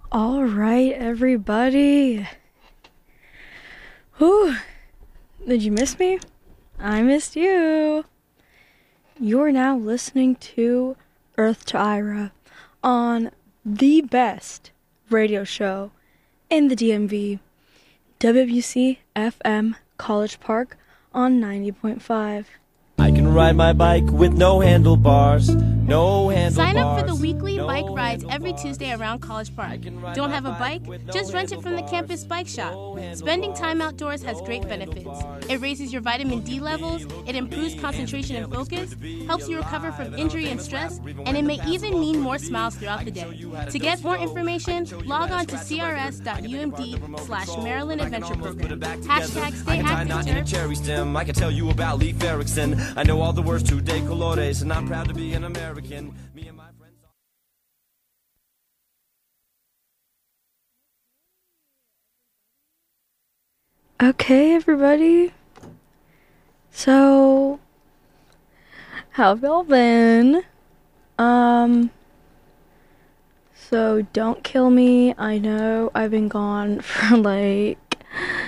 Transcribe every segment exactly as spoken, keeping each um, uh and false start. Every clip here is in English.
All right, everybody. Whew. Did you miss me? I missed you. You're now listening to Earth to Ira on the best radio show in the D M V, W W C F M College Park on ninety point five. I can ride my bike with no handlebars, no handlebars. Sign up for the weekly no bike rides every Tuesday around College Park. Don't have a bike? Just rent it from the campus bike shop. No Spending time outdoors has great benefits. It raises your vitamin D levels, it improves concentration and focus, helps you recover from injury and stress, and it may even mean more smiles throughout the day. To get more information, log on to crs.umd slash Maryland Adventure Program. Hashtag stay active, Turf. I can tell you about Leif Erikson. I know all the words to de colores, and I'm proud to be an American. Me and my friends. Okay, everybody. So, how have y'all been? Um, so don't kill me. I know I've been gone for like,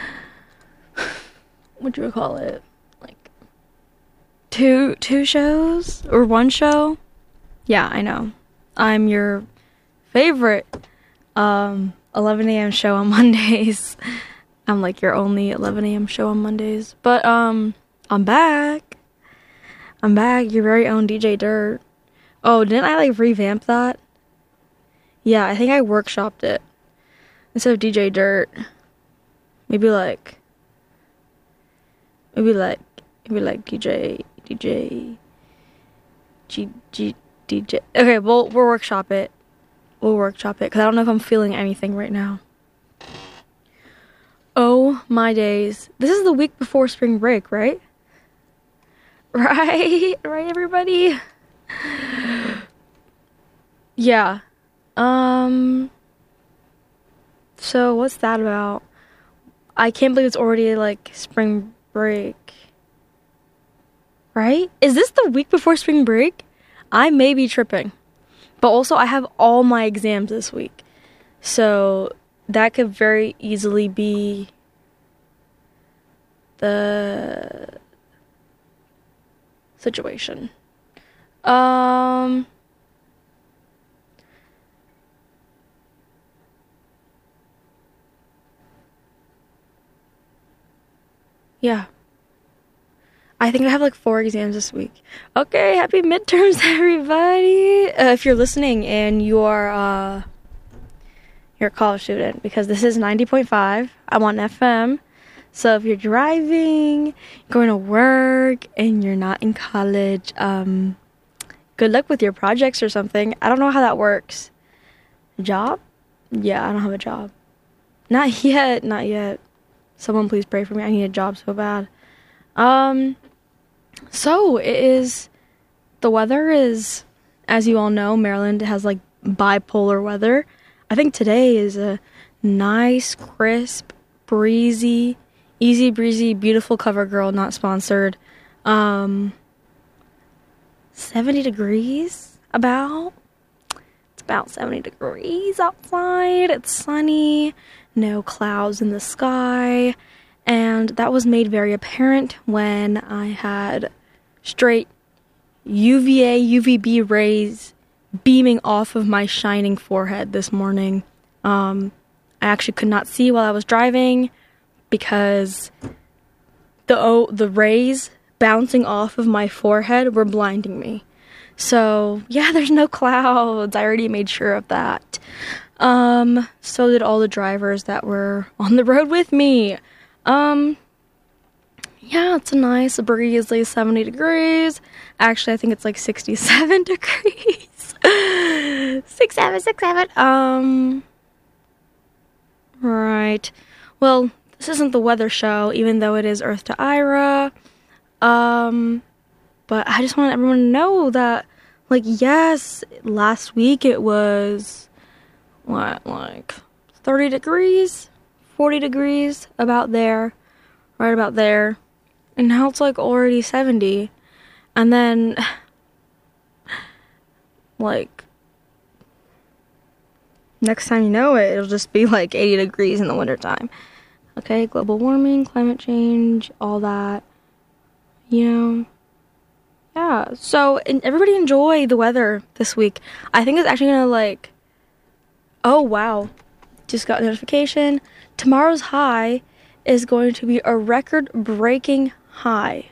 what do you call it? Like, two, two shows? Or one show? Yeah, I know. I'm your favorite, um, eleven a.m. show on Mondays. I'm like your only eleven a.m. show on Mondays. But, um, I'm back. I'm back. Your very own D J Dirt. Oh, didn't I, like, revamp that? Yeah, I think I workshopped it. Instead of D J Dirt. Maybe, like... Maybe, like... Maybe, like, D J... D J... G... G... D J... Okay, we'll, we'll workshop it. We'll workshop it. Because I don't know if I'm feeling anything right now. Oh my days. This is the week before spring break, right? Right? Right, everybody? Yeah. Um. So, what's that about? I can't believe it's already, like, spring break. Right? Is this the week before spring break? I may be tripping. But also, I have all my exams this week. So... that could very easily be the situation. Um, yeah. I think I have like four exams this week. Okay, happy midterms, everybody. Uh, if you're listening and you are, uh, you're a college student, because this is ninety point five. I'm on F M. So if you're driving, going to work, and you're not in college, um, good luck with your projects or something. I don't know how that works. Job? Yeah, I don't have a job. Not yet, not yet. Someone please pray for me. I need a job so bad. Um, so it is, the weather is, as you all know, Maryland has like bipolar weather. I think today is a nice, crisp, breezy, easy breezy, beautiful cover girl, not sponsored. Um, seventy degrees, about. It's about seventy degrees outside. It's sunny, no clouds in the sky. And that was made very apparent when I had straight U V A, U V B rays beaming off of my shining forehead this morning. Um, I actually could not see while I was driving because the oh, the rays bouncing off of my forehead were blinding me. So, yeah, there's no clouds. I already made sure of that. Um, so did all the drivers that were on the road with me. Um, yeah, it's a nice breezy seventy degrees. Actually, I think it's like sixty-seven degrees. six seven, six seven. Um, right. Well, this isn't the weather show, even though it is Earth to Ira. Um, but I just want everyone to know that, like, yes, last week it was, what, like, thirty degrees? forty degrees? About there. Right about there. And now it's, like, already seventy. And then, like, next time you know it, it'll just be like eighty degrees in the wintertime. Okay, global warming, climate change, all that. You know, yeah. So, and everybody enjoy the weather this week. I think it's actually gonna like, oh wow, just got a notification. Tomorrow's high is going to be a record-breaking high.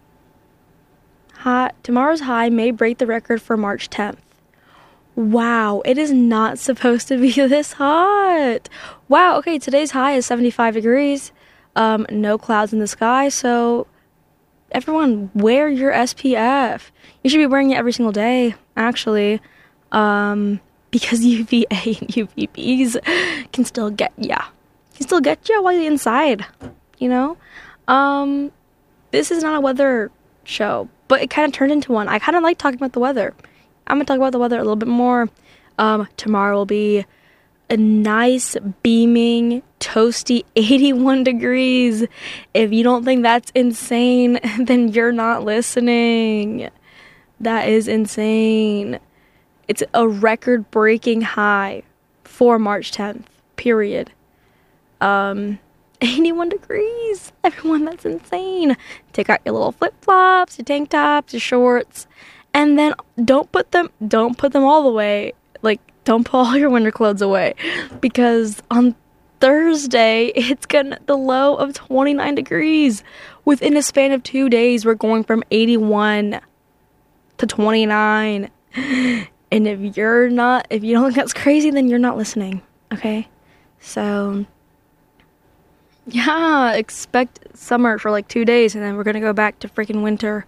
High. Tomorrow's high may break the record for March tenth. Wow, it is not supposed to be this hot. Wow, okay, today's high is seventy-five degrees. Um, no clouds in the sky, so everyone wear your S P F. You should be wearing it every single day, actually. Um, because U V A and U V Bs can still get ya. Can still get you while you're inside, you know? Um, this is not a weather show, but it kind of turned into one. I kind of like talking about the weather. I'm going to talk about the weather a little bit more. Um, tomorrow will be a nice, beaming, toasty eighty-one degrees. If you don't think that's insane, then you're not listening. That is insane. It's a record-breaking high for March tenth, period. Um, eighty-one degrees. Everyone, that's insane. Take out your little flip-flops, your tank tops, your shorts, and then don't put them, don't put them all the way. Like, don't put all your winter clothes away, because on Thursday, it's gonna, the low of twenty-nine degrees. Within a span of two days, we're going from eighty-one to twenty-nine. And if you're not, if you don't think that's crazy, then you're not listening, okay? So, yeah, expect summer for like two days, and then we're gonna go back to freaking winter.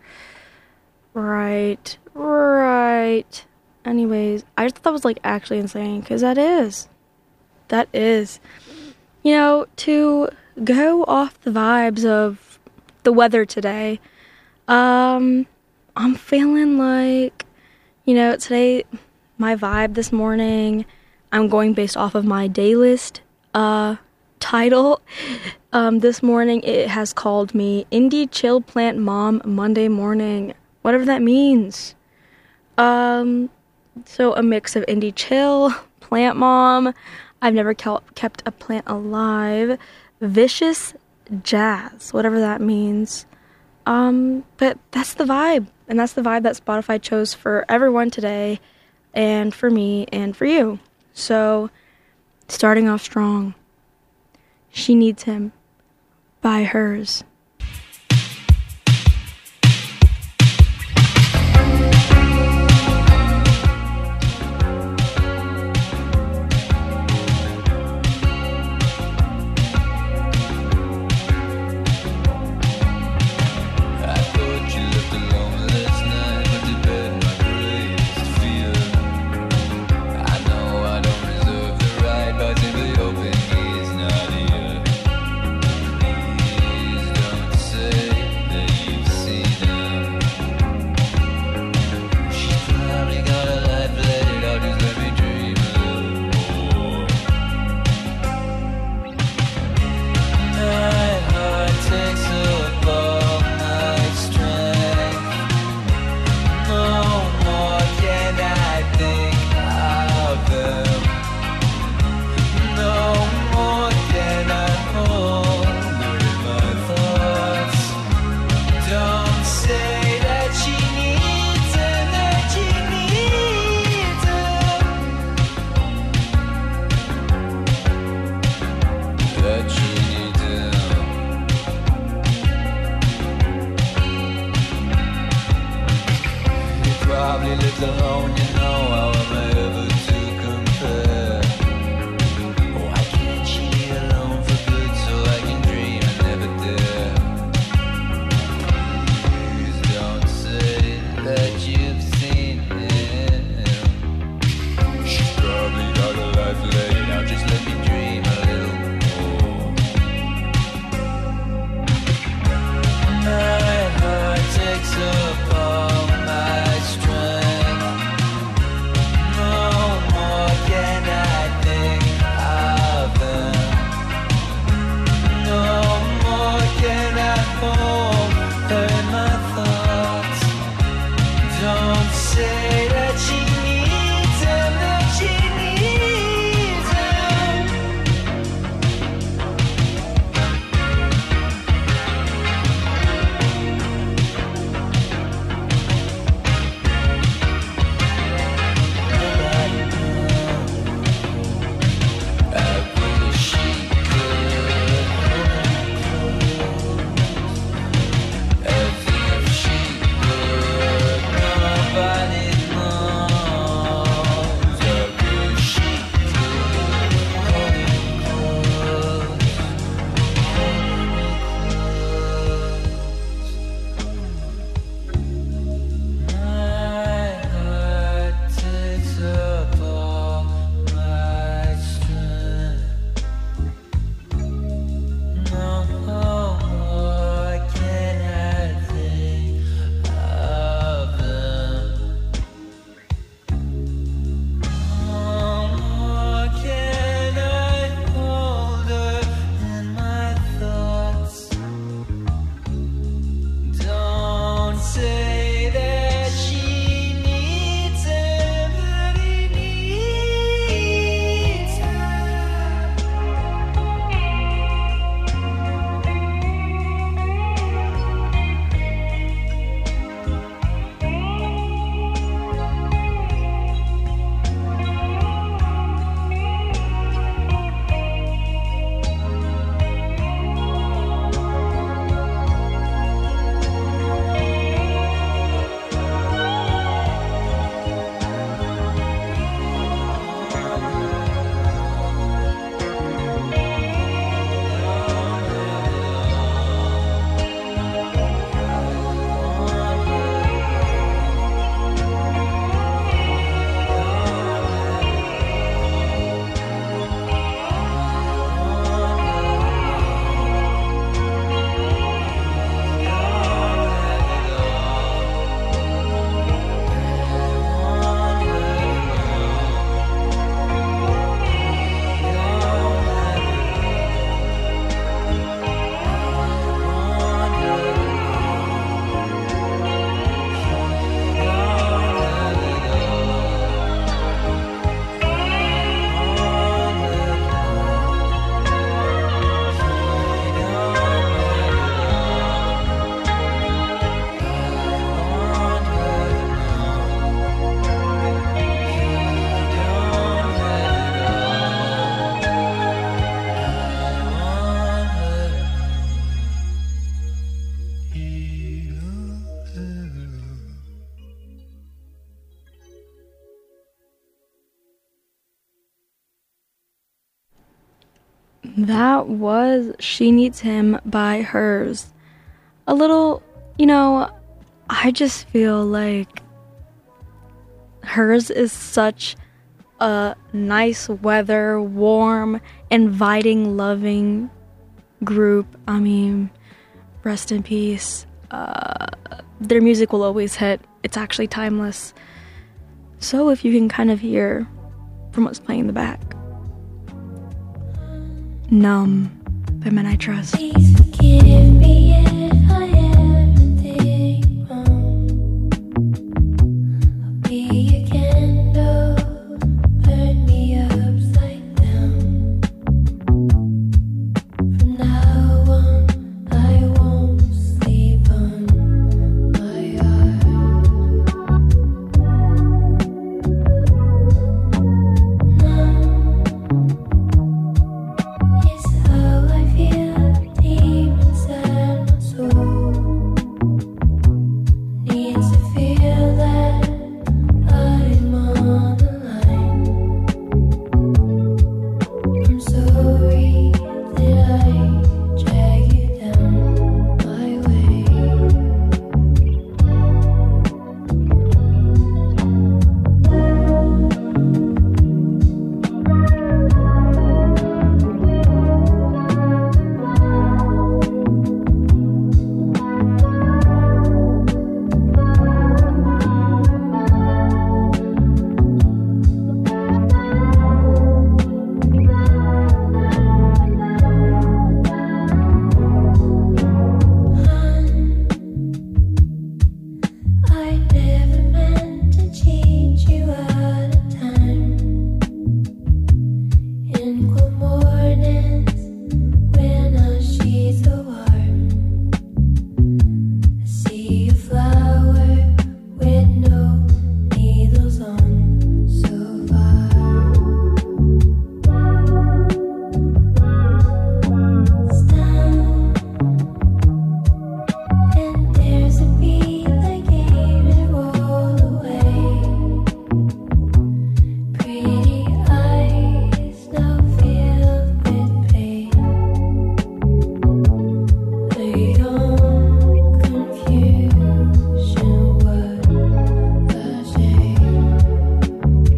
Right, right. Anyways, I just thought that was like actually insane, because that is. That is. You know, to go off the vibes of the weather today, um, I'm feeling like, you know, today, my vibe this morning, I'm going based off of my day list, uh, title. Um, this morning, it has called me Indie Chill Plant Mom Monday Morning. Whatever that means. Um, so a mix of indie chill, plant mom, I've never kept a plant alive, vicious jazz, whatever that means. Um, but that's the vibe, and that's the vibe that Spotify chose for everyone today, and for me, and for you. So, starting off strong, She Needs Him by Hers. Takes up all my strength. That was She Needs Him by Hers. A little, you know, I just feel like Hers is such a nice weather, warm, inviting, loving group. I mean, rest in peace. Uh, their music will always hit. It's actually timeless. So if you can kind of hear from what's playing in the back. Numb by Men I Trust. Please forgive me if I ever did wrong. I'll be a candle, burn me upside down. From now on, I won't sleep on my heart. Numb is how I feel deep inside my soul. Needs to feel that I'm on the line. I'm sorry that I drag you down my way. I never meant to cheat you out of time. In cold mornings when our sheets are warm, I see a flower with no needles on so far. Stand, and there's a beat that gave it all away. Pretty eyes now filled with pain. A young confusion, what a shame.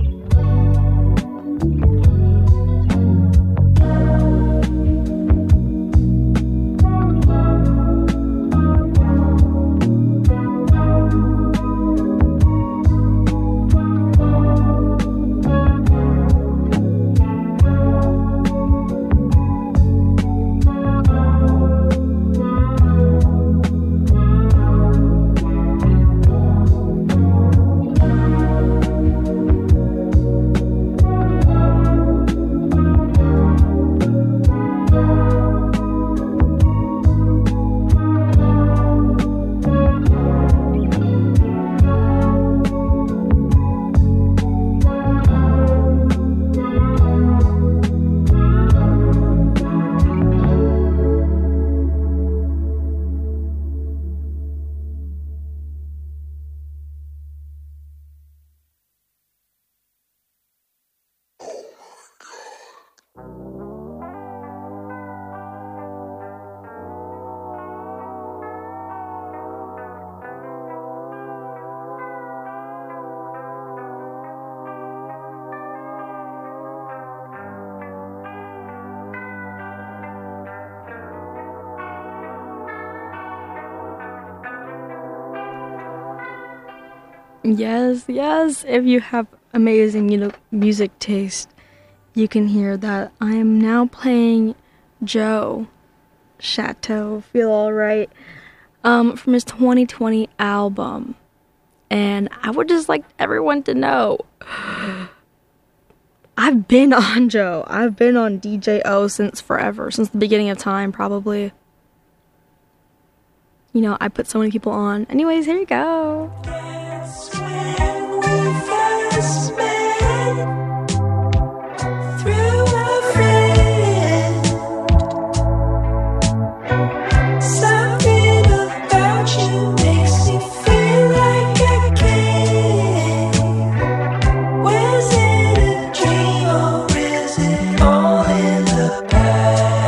Yes, yes. If you have amazing, you know, music taste, you can hear that I am now playing Joe Chateau, Feel Alright, um, from his twenty twenty album. And I would just like everyone to know, I've been on Joe. I've been on D J O since forever, since the beginning of time, probably. You know, I put so many people on. Anyways, here you go. That's when we first met, through a friend. Something about you makes me feel like I can. Was it a dream or is it all in the past?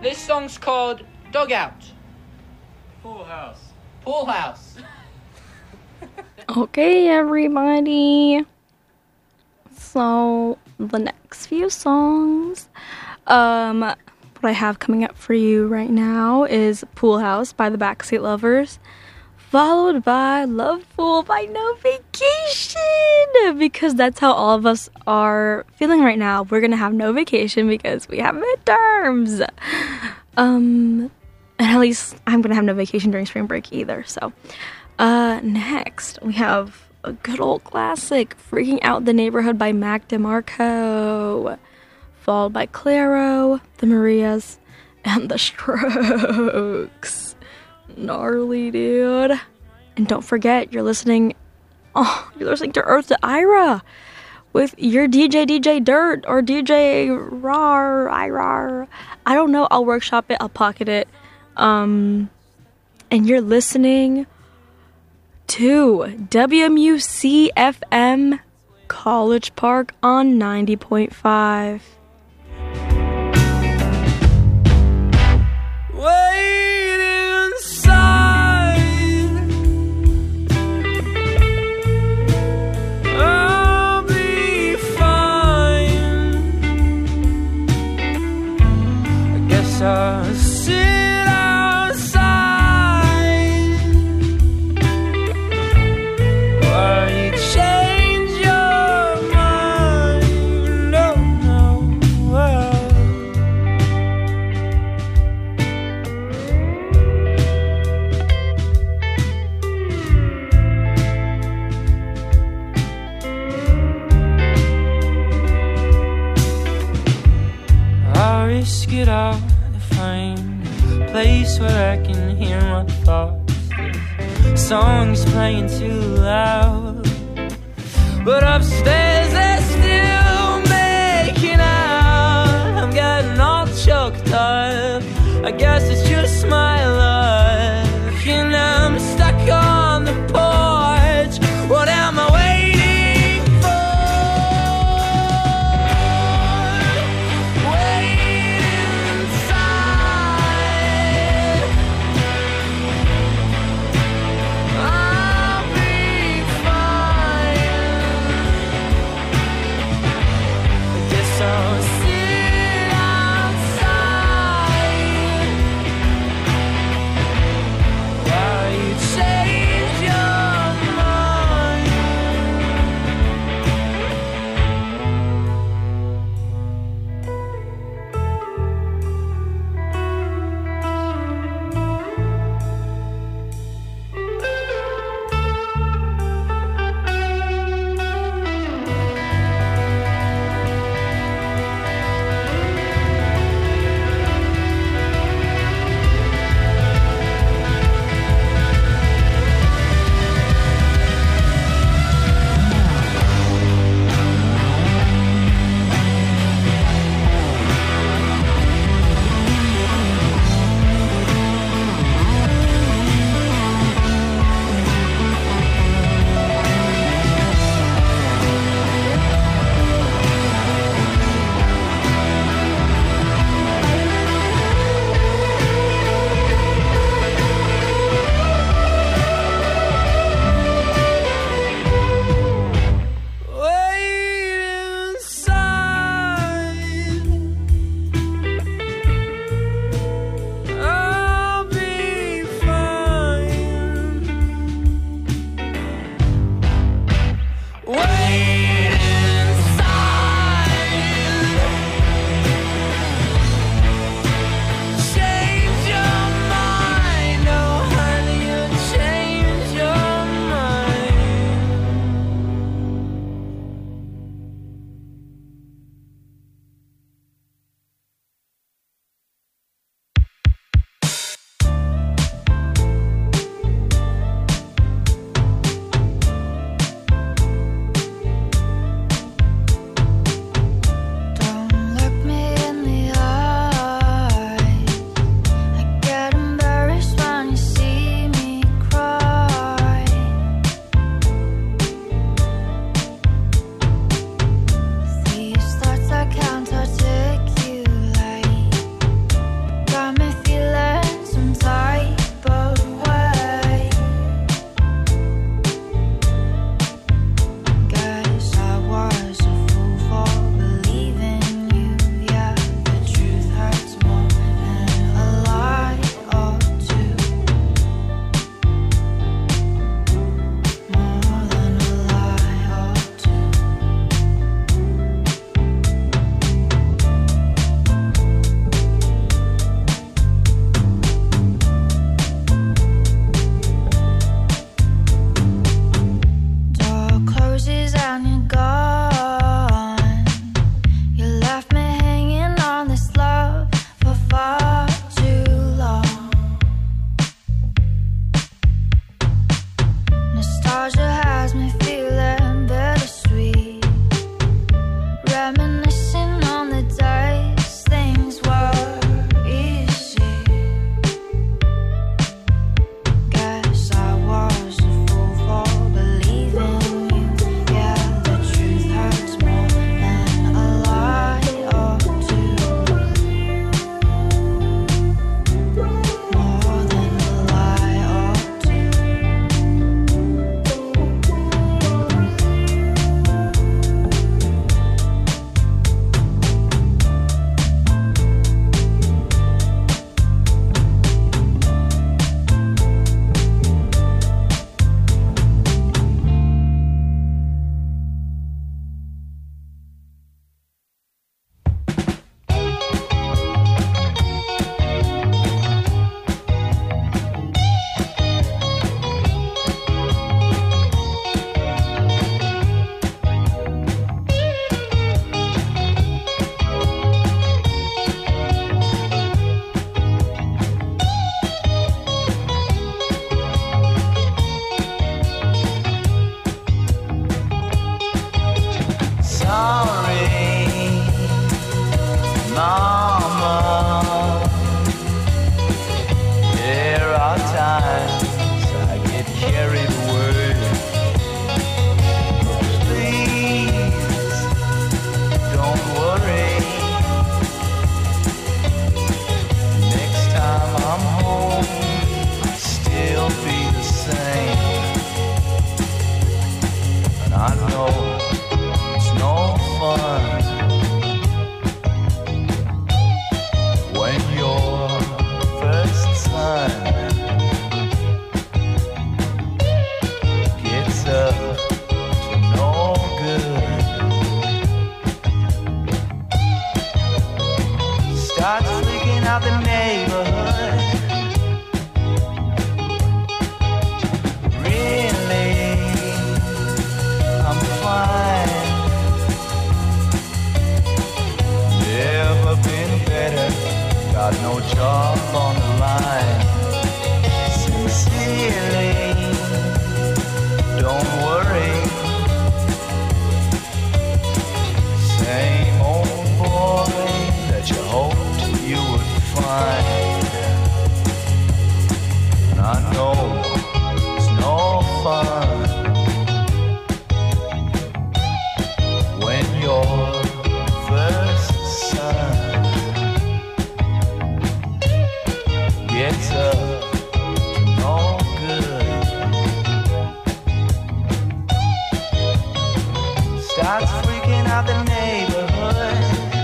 This song's called Dugout. Pool house. Pool house. Okay, everybody. So, the next few songs, um, what I have coming up for you right now is Pool House by the Backseat Lovers, followed by Love Pool by No Vacation, because that's how all of us are feeling right now. We're gonna have no vacation because we have midterms. Um, and at least I'm gonna have no vacation during spring break either, so. Uh, next, we have a good old classic, Freaking Out the Neighborhood by Mac DeMarco, followed by Clairo, the Marias, and the Strokes. Gnarly, dude. And don't forget, you're listening, oh, you're listening to Earth to Ira with your D J, D J Dirt, or D J Rar, Irar. I don't know, I'll workshop it, I'll pocket it. Um, and you're listening to W M U C F M College Park on ninety point five. Wait inside. I'll be fine. I guess I'll sit risk it all to find a place where I can hear my thoughts. The song's playing too loud, but upstairs they're still making out. I'm getting all choked up. I guess it's just my luck, and I'm stuck on the porch. What am I waiting for? know it's no fun when your first son gets up to no good, starts freaking out the neighborhood. Really, I'm fine. Never been better. Got no job on the line. Sincerely, don't worry. Same old boy that you hoped you would find. And I know it's no fun when your first son gets up to no good, starts freaking out the neighborhood.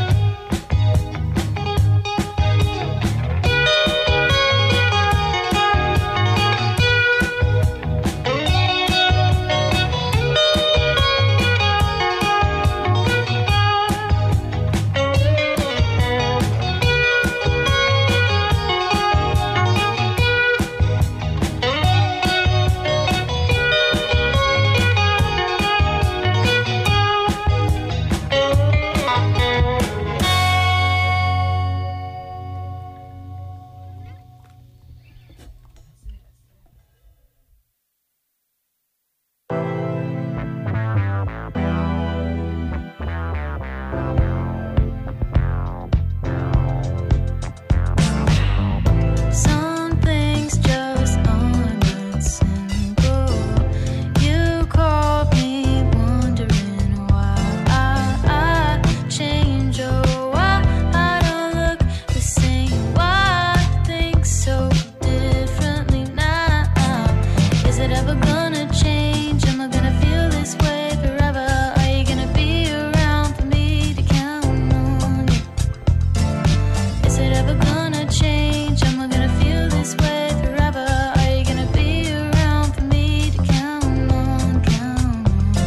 Some things just aren't that simple. You caught me wondering why I, I change, or why I don't look the same, why I think so differently now. Is it ever gonna change? Am I gonna feel this way forever? Are you gonna be around for me to count on you? Is it ever gonna change? Am I gonna feel this way forever? Are you gonna be around for me to count on, count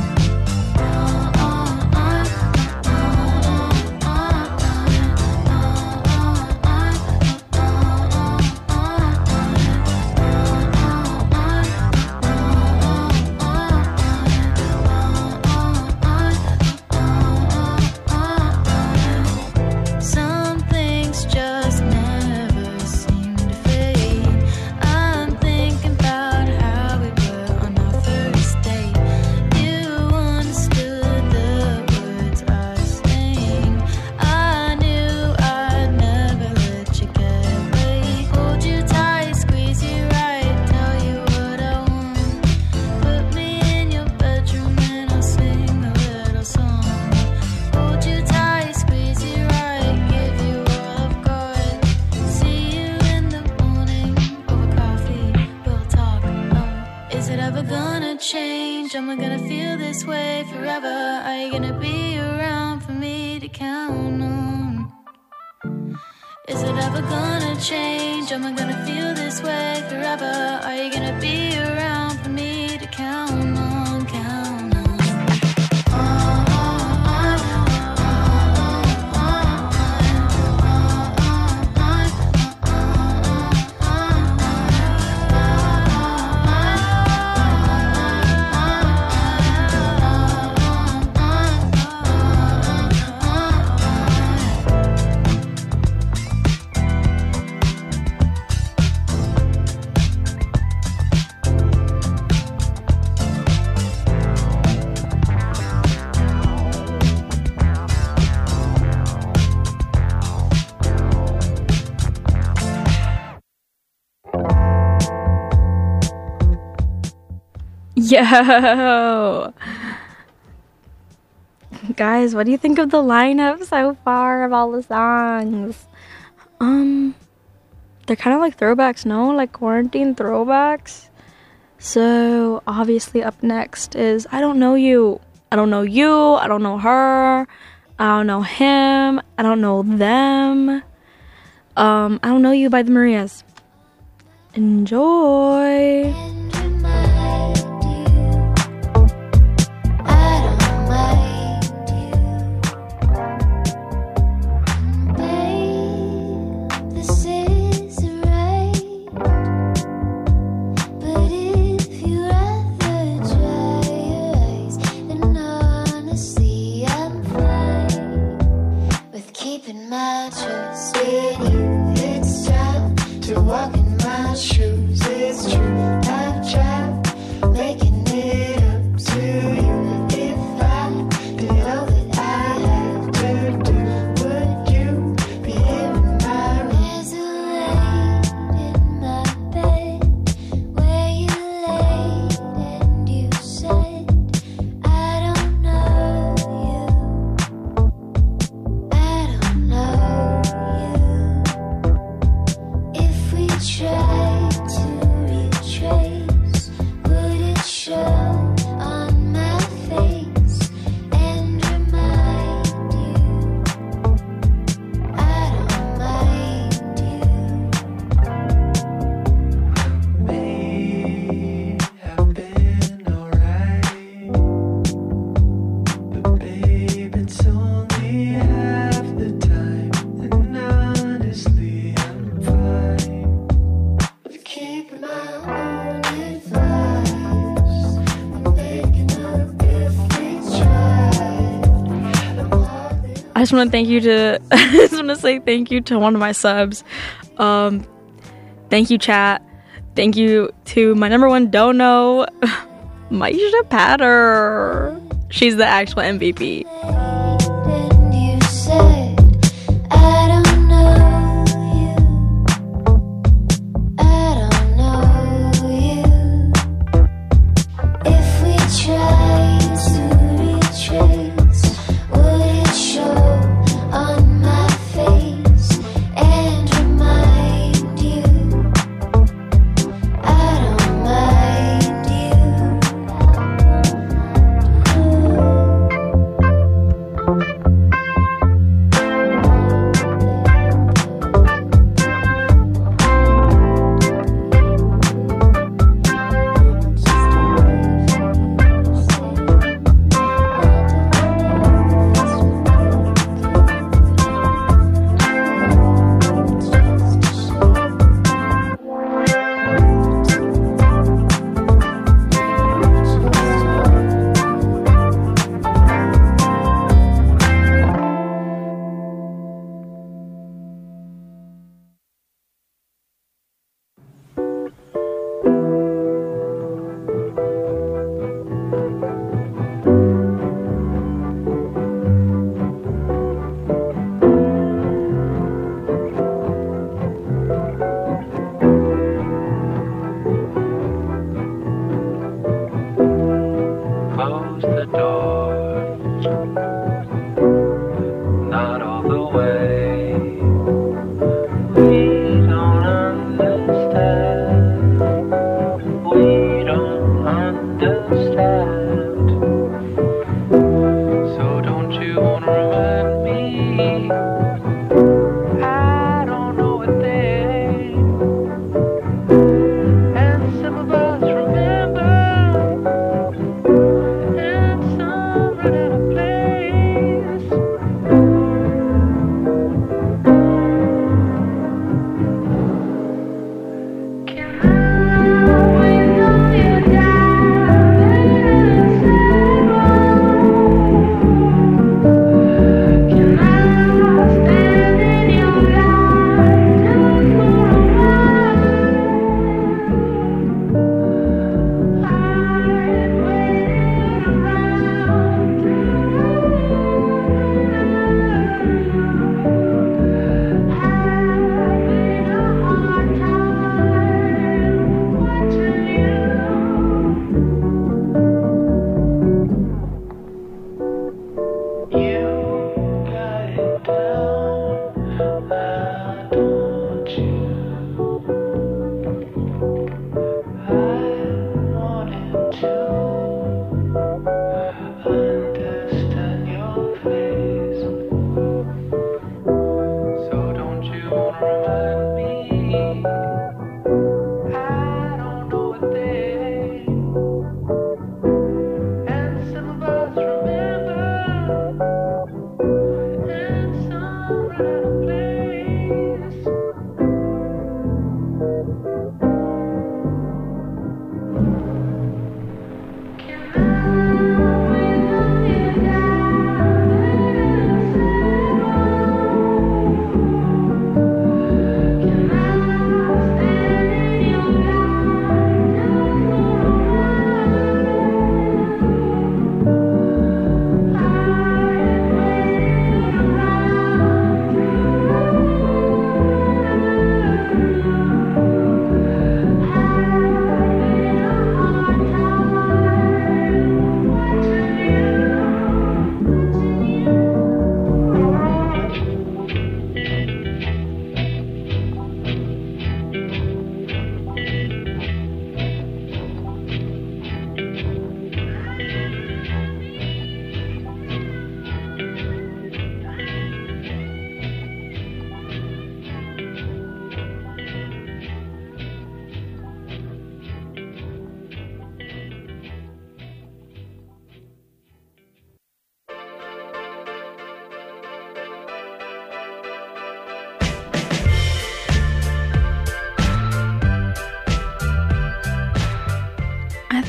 Some things just never seem to fade. I'm thinking about how we were on our first date. You understood the words I sang. I knew I'd never let you get away. Hold you tight, squeeze you right, tell you what I want. Put me in your bedroom and I'll sing a little song. Hold you tight, squeeze you right, give you all I've got. See you in the morning over coffee, we'll talk. Oh, is it ever gonna change? Am I gonna feel this way forever? Are you gonna be around for me to count on? Is it ever gonna change? Am I gonna feel this way forever? Are you gonna be around for me to count on, count on? Yo! Guys, what do you think of the lineup so far of all the songs? Um, they're kind of like throwbacks, no? Like quarantine throwbacks. So, obviously up next is I Don't Know You. I don't know you. I don't know her. I don't know him. I don't know them. Um, I don't know you by the Marias. Enjoy. I just want to thank you to I just want to say thank you to one of my subs. Um, thank you, chat. Thank you to my number one dono, Maisha Patter. She's the actual M V P.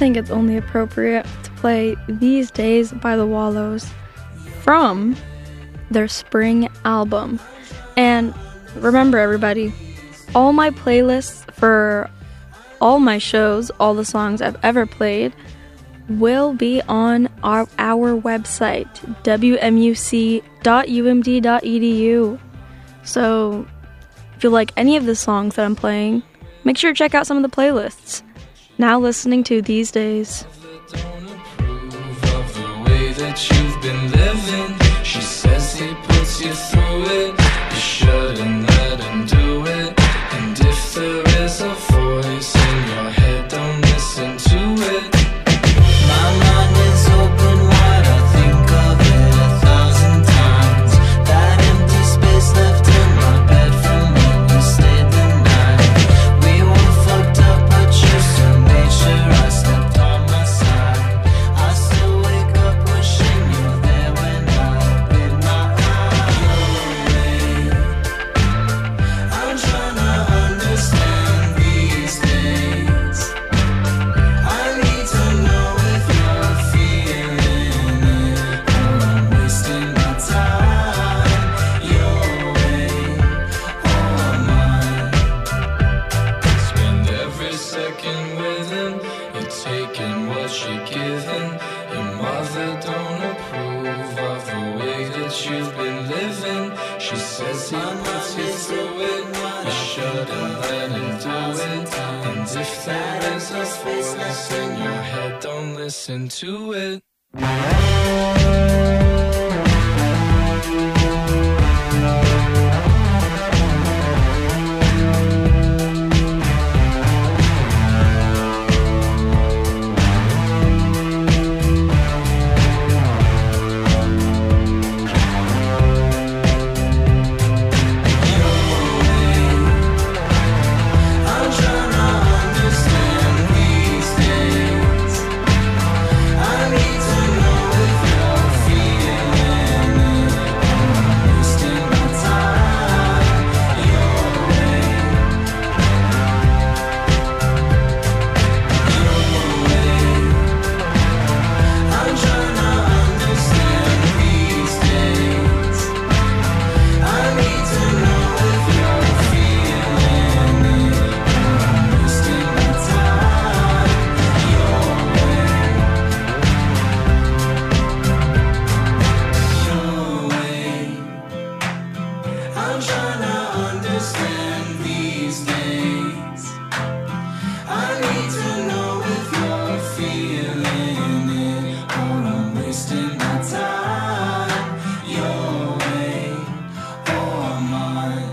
think it's only appropriate to play These Days by the Wallows from their spring album. And remember, everybody, all my playlists for all my shows, all the songs I've ever played, will be on our, our website, w m u c dot u m d dot e d u. So if you like any of the songs that I'm playing, make sure to check out some of the playlists. Now listening to These Days. Don't approve of the way that you've been living. She says he puts you through it. You shouldn't let him do it. And if there is a voice in your head, don't listen to it. My mind is open wide, I think of it a thousand times. That empty space left in my bed from when we stayed the night. We were fucked up, but you still made sure I slept on my side. I still wake up wishing you were there when I open my eyes. I'm trying to understand these days. I need to know if you're feeling it, or I'm wasting my time. Your way or mine. Spend every second with him. You're taking what you're giving. Your mother don't approve of the way that you've been living. She says he puts you through it. You shouldn't let him do it. And if there is a voice in your head, don't listen to it. I'm trying to understand these days. I need to know if you're feeling it, or I'm wasting my time. Your way, your way. I'm trying to understand these days. I need to know if you're feeling it, or I'm wasting my time. Your way, your way. I'm trying to understand these days. I need to know if you're feeling it, or I'm wasting my time. Your way or mine.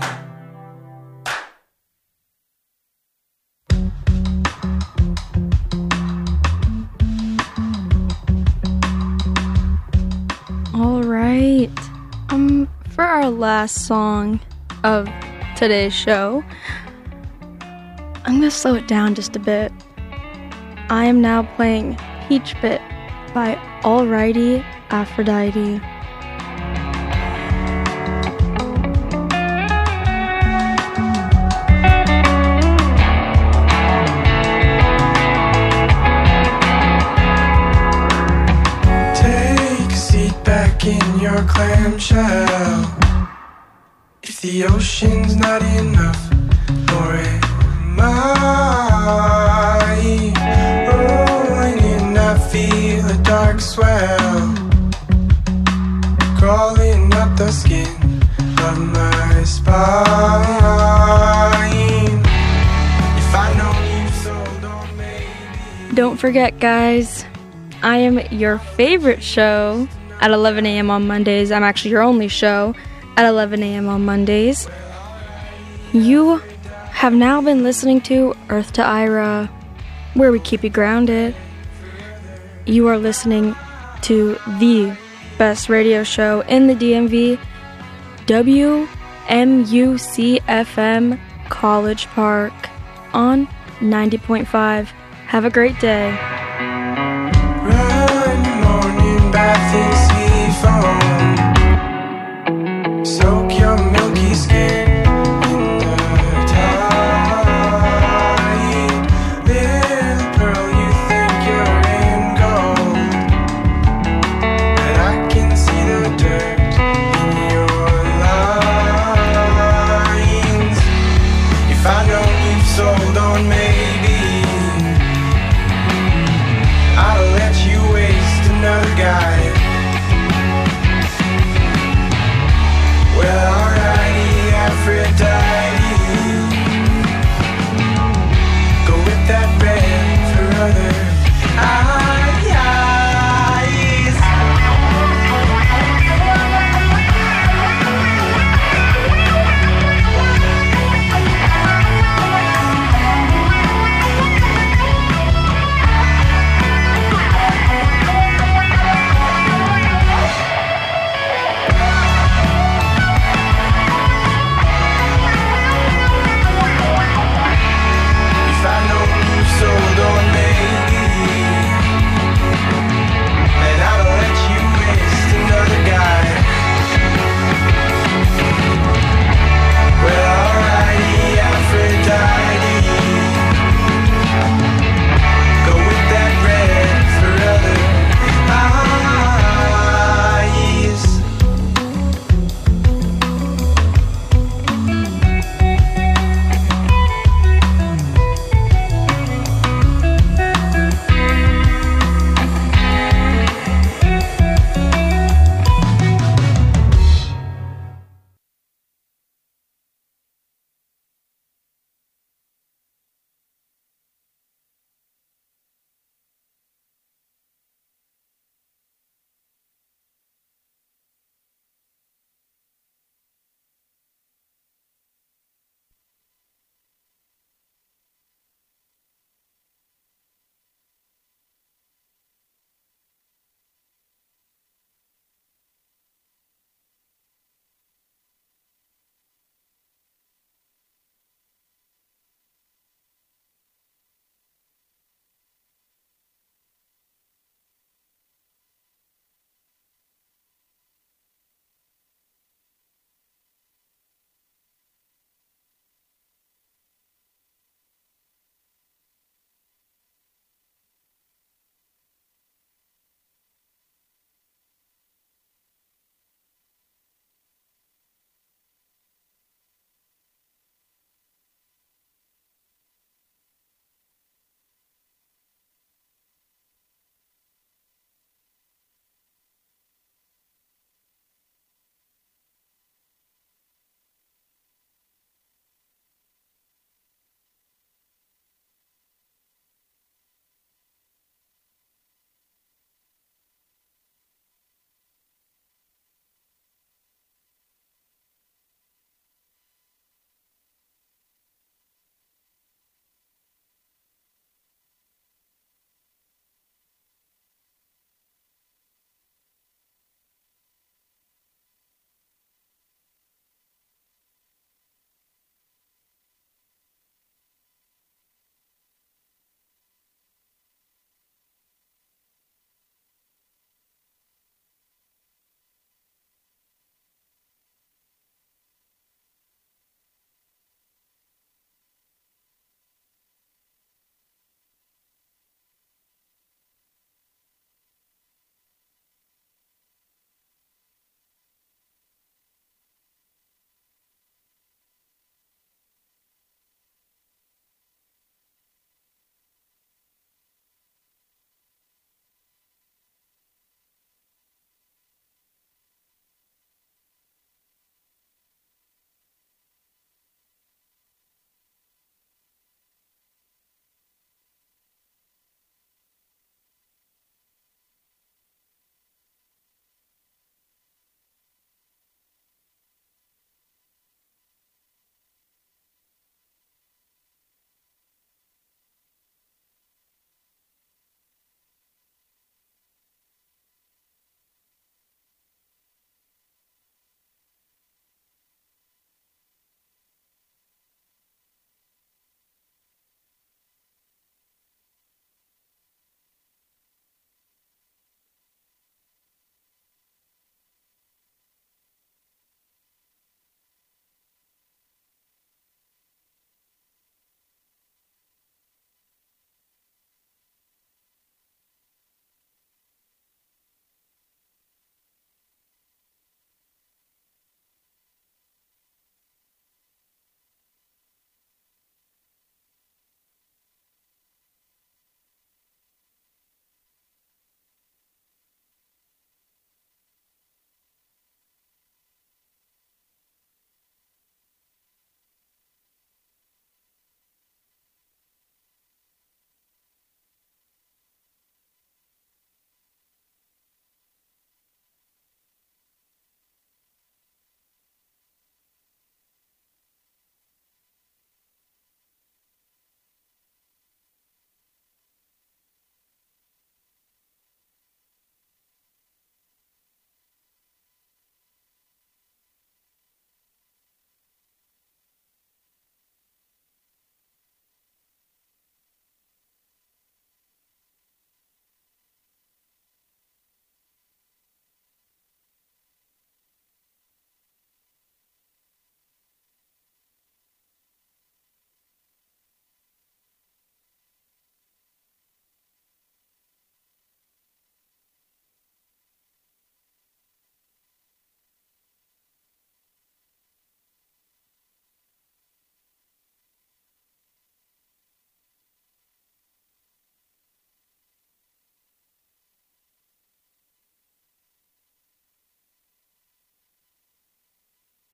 All right. Um, for our last song of today's show, I'm gonna slow it down just a bit. I am now playing Peach Bit by Alrighty Aphrodite. Take a seat back in your clamshell. If the ocean's not enough, nor am I rolling in, I feel a dark swell crawling up the skin of my spine. If I know you so don't maybe. Don't forget, guys, I am your favorite show at eleven a.m. on Mondays. I'm actually your only show at eleven a.m. on Mondays. You have now been listening to Earth to Ira, where we keep you grounded. You are listening to the best radio show in the D M V, W M U C F M College Park on ninety point five. Have a great day.